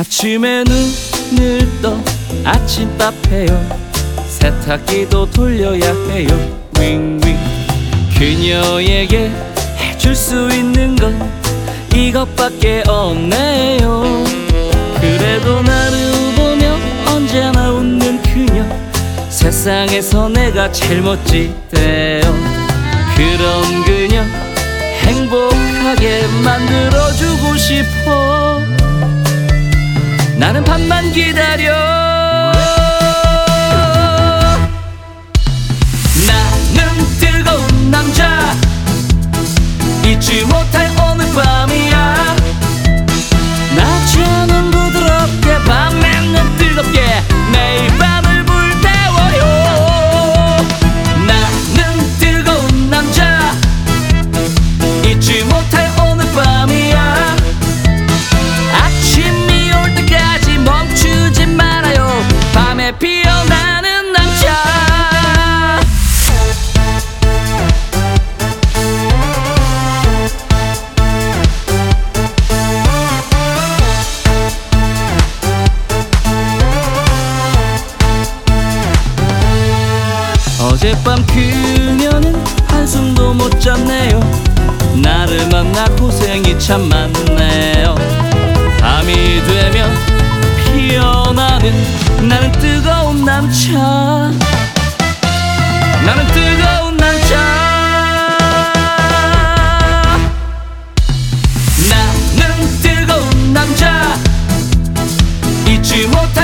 아침에 눈을 떠 아침밥 해요. 세탁기도 돌려야 해요. 윙윙. 그녀에게 해줄 수 있는 건 이것밖에 없네요. 그래도 나를 보며 언제나 웃는 그녀, 세상에서 내가 제일 멋지대요. 그런 그녀 행복하게 만들어주고 싶어. 나는 밤만 기다려. 나는 뜨거운 남자, 잊지 못할 오늘 밤이야. 낮에는 부드럽게, 밤에는 뜨겁게 매일 밤을 불태워요. 나는 뜨거운 남자, 잊지 못할 오늘 밤이야. 아침이 올 때까지 멈추지 말아요. 밤에 피어나는 남자. 어젯밤 그녀는 한숨도 못 잤네요. 나를 만나 고생이 참 많네요. 밤이 되면 피어나는 나는 뜨거운 남자. 나는 뜨거운 남자. 나는 뜨거운 남자, 잊지 못할